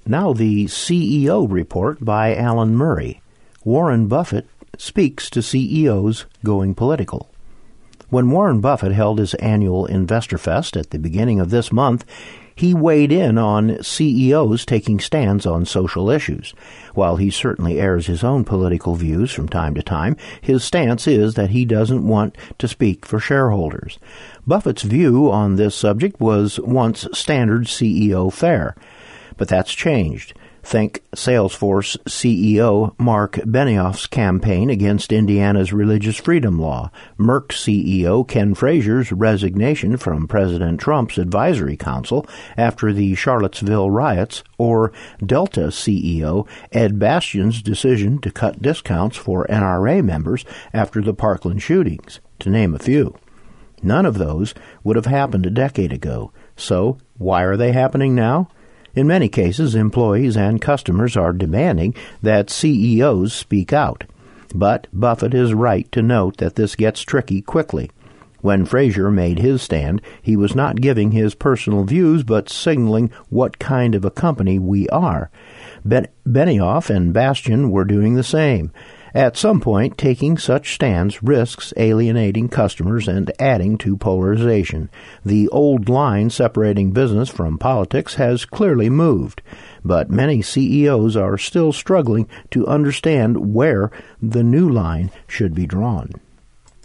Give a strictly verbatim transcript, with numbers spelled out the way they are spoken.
Now the C E O report by Alan Murray. Warren Buffett speaks to C E Os going political. When Warren Buffett held his annual Investor Fest at the beginning of this month, he weighed in on C E Os taking stands on social issues. While he certainly airs his own political views from time to time, his stance is that he doesn't want to speak for shareholders. Buffett's view on this subject was once standard C E O fare, but that's changed. Think Salesforce C E O Mark Benioff's campaign against Indiana's religious freedom law, Merck C E O Ken Frazier's resignation from President Trump's advisory council after the Charlottesville riots, or Delta C E O Ed Bastian's decision to cut discounts for N R A members after the Parkland shootings, to name a few. None of those would have happened a decade ago. So, why are they happening now? In many cases, employees and customers are demanding that C E Os speak out. But Buffett is right to note that this gets tricky quickly. When Frazier made his stand, he was not giving his personal views, but signaling what kind of a company we are. Ben- Benioff and Bastian were doing the same. At some point, taking such stands risks alienating customers and adding to polarization. The old line separating business from politics has clearly moved, but many C E Os are still struggling to understand where the new line should be drawn.